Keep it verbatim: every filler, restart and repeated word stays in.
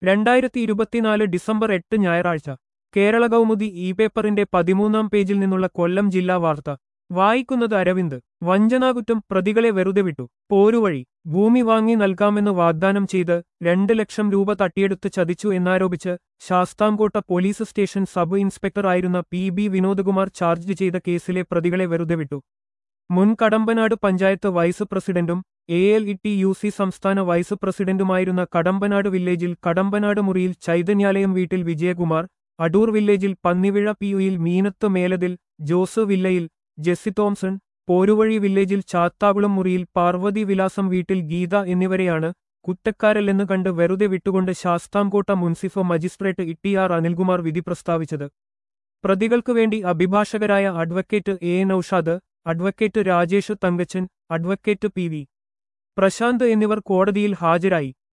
രണ്ടായിരത്തി ഇരുപത്തിനാല് ഡിസംബർ എട്ട് ഞായറാഴ്ച കേരള കൗമുദി ഇ പേപ്പറിന്റെ പതിമൂന്നാം പേജിൽ നിന്നുള്ള കൊല്ലം ജില്ലാ വാർത്ത വായിക്കുന്നത് അരവിന്ദ്. വഞ്ചനാകുറ്റം പ്രതികളെ വെറുതെ വിട്ടു. പോരുവഴി. ഭൂമി വാങ്ങി നൽകാമെന്ന് വാഗ്ദാനം ചെയ്ത് രണ്ട് ലക്ഷം രൂപ തട്ടിയെടുത്ത് ചതിച്ചു എന്നാരോപിച്ച് Sasthamkotta police station sub inspector ആയിരുന്ന പി ബി വിനോദ്കുമാർ ചാർജ് ചെയ്ത കേസിലെ പ്രതികളെ വെറുതെ വിട്ടു. മുൻ കടമ്പനാട് പഞ്ചായത്ത് വൈസ് പ്രസിഡന്റും A L E T U C സംസ്ഥാന വൈസ് പ്രസിഡന്റുമായിരുന്ന കടമ്പനാട് വില്ലേജിൽ കടമ്പനാട് മുറിയിൽ ചൈതന്യാലയം വീട്ടിൽ വിജയകുമാർ, അടൂർ വില്ലേജിൽ പന്നിവിഴ പി യുയിൽ മീനത്ത് മേലതിൽ ജോസ് വില്ലയിൽ ജെസ്സി തോംസൺ, പോരുവഴി വില്ലേജിൽ ചാത്താകുളം മുറിയിൽ പാർവതി വിലാസം വീട്ടിൽ ഗീത എന്നിവരെയാണ് കുറ്റക്കാരല്ലെന്ന് കണ്ട് വെറുതെ വിട്ടുകൊണ്ട് Sasthamkotta munsiff magistrate E T R Anilkumar വിധി പ്രസ്താവിച്ചത്. പ്രതികൾക്കു വേണ്ടി അഭിഭാഷകരായ advocate A Naushad, advocate Rajesh Thankachan, advocate P V Prashanth എന്നിവർ കോടതിയിൽ ഹാജരായി.